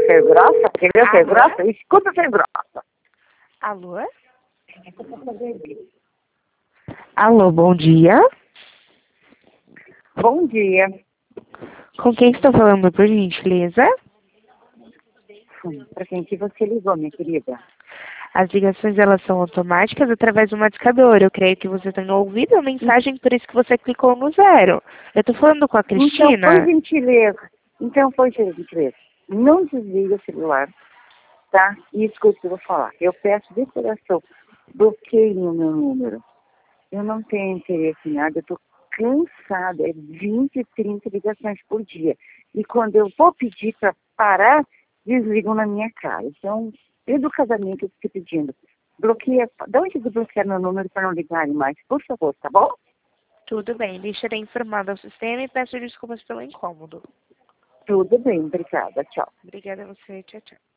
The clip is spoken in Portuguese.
ser grossa? Queria ser grossa? Escuta ser grossa. Alô? Alô, bom dia. Bom dia. Com quem estou falando, por gentileza? Para quem que você ligou, minha querida? As ligações, elas são automáticas através do marcador. Eu creio que você tenha ouvido a mensagem, por isso que você clicou no 0. Eu estou falando com a Cristina. Então, por gentileza, não desliga o celular, tá? E escuta o que eu vou falar. Eu peço de coração, bloqueie o meu número. Eu não tenho interesse em nada, eu estou cansada, é 20, 30 ligações por dia. E quando eu vou pedir para parar, desligam na minha cara. Então, educadamente eu estou pedindo, bloqueia, dá um jeito de bloquear meu número para não ligarem mais, por favor, tá bom? Tudo bem, deixarei informado ao sistema e peço desculpas pelo incômodo. Tudo bem, obrigada, tchau. Obrigada a você, tchau, tchau.